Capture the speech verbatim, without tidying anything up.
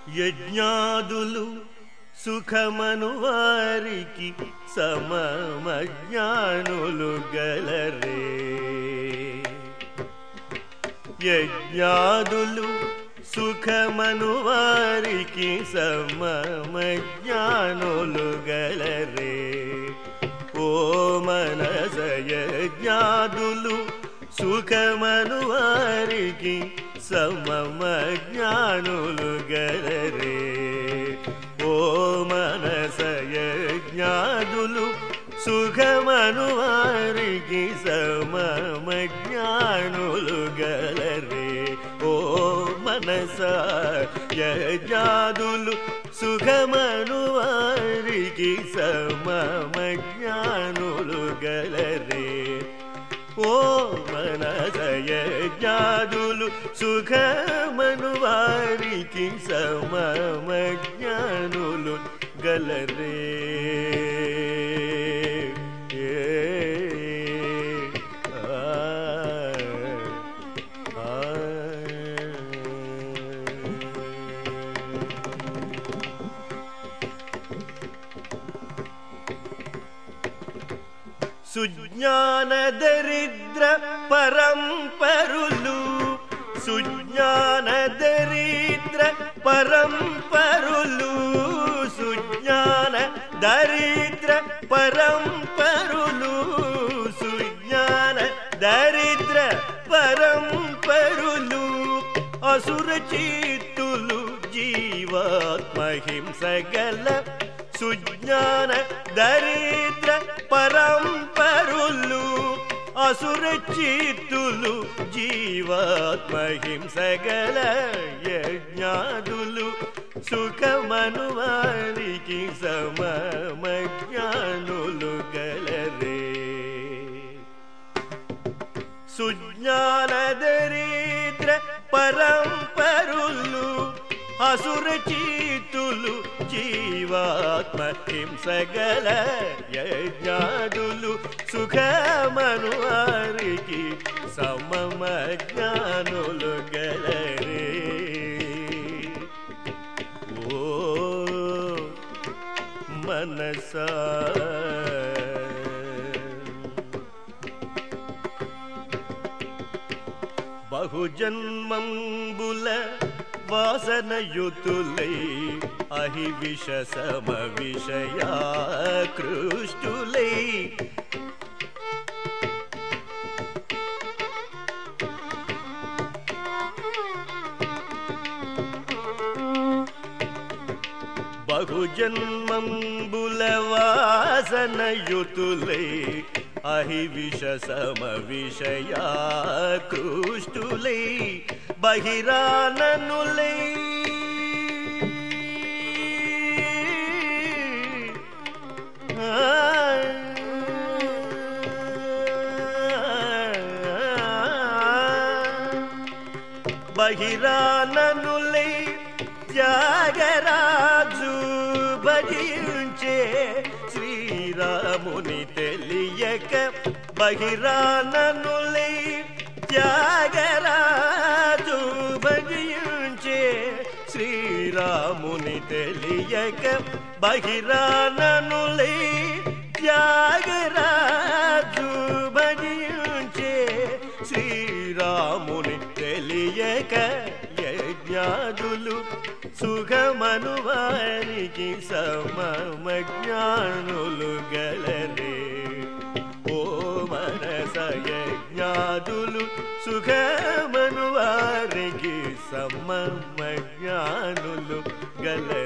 యజ్ఞాదులు సుఖమను వారికి సమమజ్ఞానులు గలరే. యజ్ఞాదులు సుఖమను వారికి సమమజ్ఞానులు గలరే. ఓ మనస యజ్ఞాదులు సుఖమను వారికి సమమజ్ఞానులు గలరే. ఓ మనస యజ్ఞాదులు సుఖమను వారికి సమమజ్ఞానులు గలరే. ఓ మనస యజ్ఞాదులు సుఖమను వారికి సమమజ్ఞానులు గలరే. ఓ మనస యజ్ఞాదులు సుఖమను వారికి సమమజ్ఞానులు గలరే. సుజ్ఞాన దరిద్ర పరంపరులు సుజ్ఞాన దరిద్ర పరంపరులు సుజ్ఞాన దరిద్ర పరంపరులు సుజ్ఞాన దరిద్ర పరంపరులు అసుర చిత్తులు జీవాత్మహింసగల సుజ్ఞాన దరిద్ర పరంపరులు అసుర చిత్తులు జీవాత్మహింసగల యజ్ఞాదులు సుఖమను వారికి సమమజ్ఞానులు గలరే. సుజ్ఞాన దరిద్ర పరంపరులు అసుర చిత్తులు జీవాత్మహింసగల యజ్ఞాదులు సుఖమను వారికి సమమజ్ఞానులు గలరే. ఓ మనసా బహుజన్మంబుల వాసనయుతులై అహి విష సమ విషయాకృష్టులై బహుజన్మంబుల వాసనయుతులై అహి విష సమ విషయాకృష్టులై బహిరాననులై బహిరాననులై త్యాగరాజు భజించే శ్రీరాముని తెలియక బహిరాననులై త్యాగరాజు భజించే శ్రీరాముని తెలియక బహిరాననులై త్యాగరాజు భజించే శ్రీరాముని తెలియక యజ్ఞాదులు సుఖమను వారికి సమమజ్ఞానులు గలరే. ఓ మనస యజ్ఞాదులు సుఖమను వారికి సమమజ్ఞానులు గలరే.